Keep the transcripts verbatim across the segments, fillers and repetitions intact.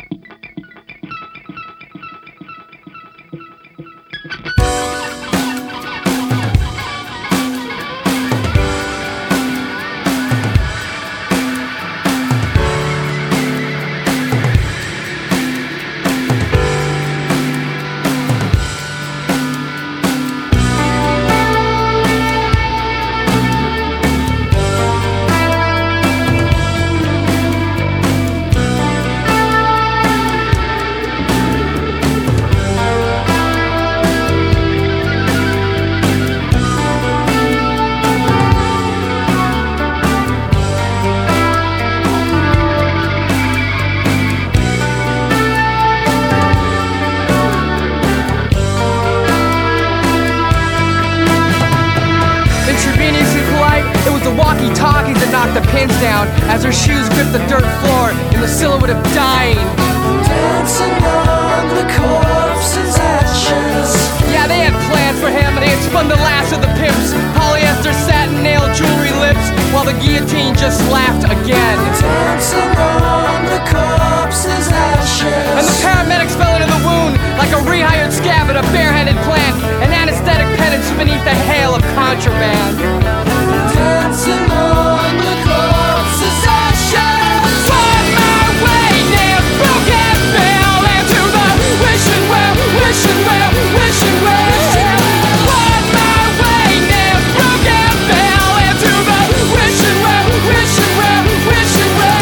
Walkie-talkies that knocked the pins down as her shoes gripped the dirt floor in the silhouette of dying. Dancing on the corpse's ashes. Yeah, they had plans for him, and they had spun the last of the pimps. Polyester satin nail jewelry lips, while the guillotine just laughed again. Dancing on the corpse's ashes. And the paramedics fell into the wound like a rehired scab at a barehanded plant, an anesthetic penance beneath the hail of contraband. Dancing on the corpse's ashes. On my way now, broke and fell into the wishing well, wishing well, wishing well. On my way now, broke and fell into the wishing well, wishing well, wishing well.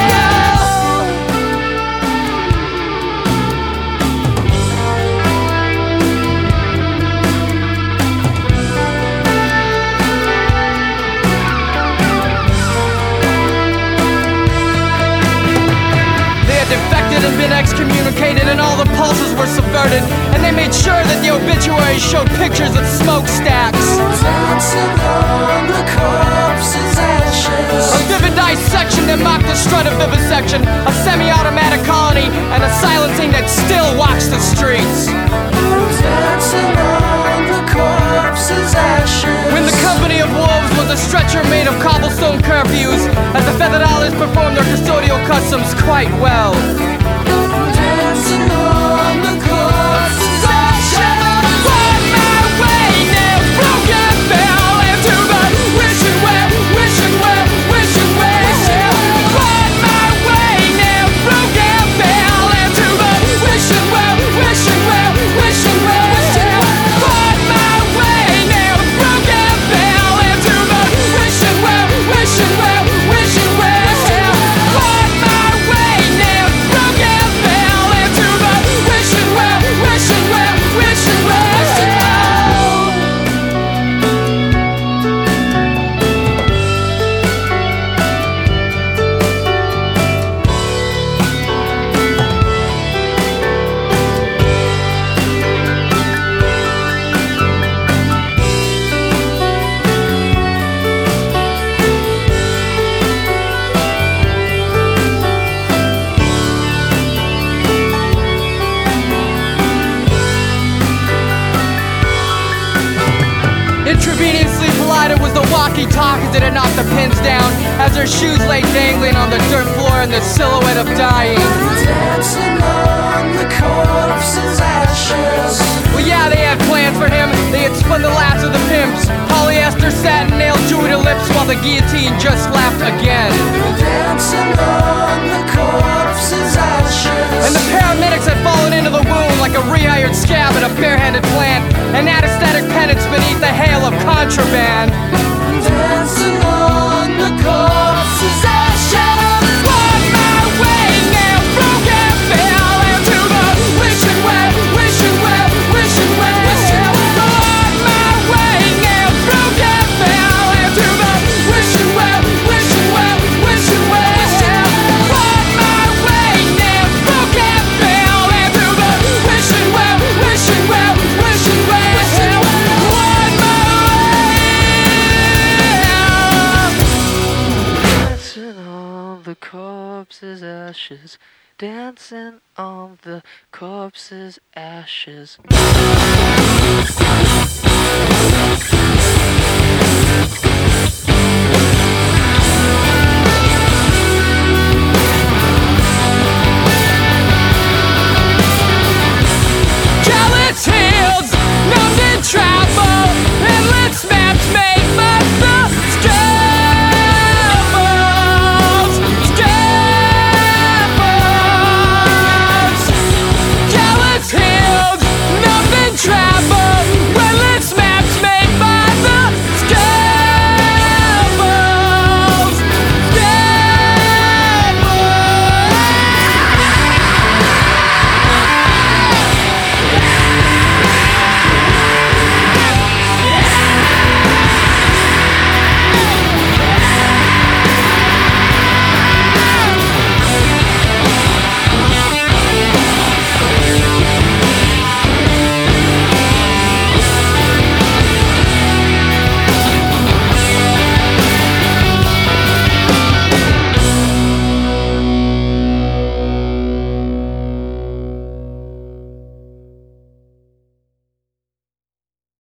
Defected and been excommunicated, and all the pulses were subverted, and they made sure that the obituaries showed pictures of smokestacks. Dancing on the corpse's ashes. A vivid dissection that mocked the strut of vivisection, a semi-automatic colony, and a silencing that still walks the streets. Dancing on the corpse's ashes. When the company of wolves was a stretcher made of cobblestone curfews, as the feathered owls performed their custodial customs quite well. Dancing on the corpse's ashes. On my way now, broke and fell into the wishing well, wishing well, wishing well. On my way now, broke and fell into the wishing well, wishing well, wishing well. On my way now, broke and fell into the wishing well, wishing well, wishing well. On my way now, broke and fell into the wishing well, wishing well, wishing well. Intravenously collided was the walkie-talkies that had knocked the pins down as her shoes lay dangling on the dirt floor in the silhouette of dying. Dancing on the corpse's ashes. Well, yeah, they had plans for him. They had spun the last of the pimps. Polyester satin nail jewelry to lips while the guillotine just laughed again. Dancing on the corpse's ashes. And the paramedics had fallen into the wound like a rehired scab at a barehanded plant, an anesthetic penance beneath the hail of contraband. Dancing on the corpse's ashes. On my way now, broke and fell into the wishing well, wishing well, wishing well. On my way now, broke and fell into the wishing well, wishing well, wishing well. On my way now, broke and fell into the wishing well, wishing well, wishing well. On my corpse's ashes, dancing on the corpse's ashes.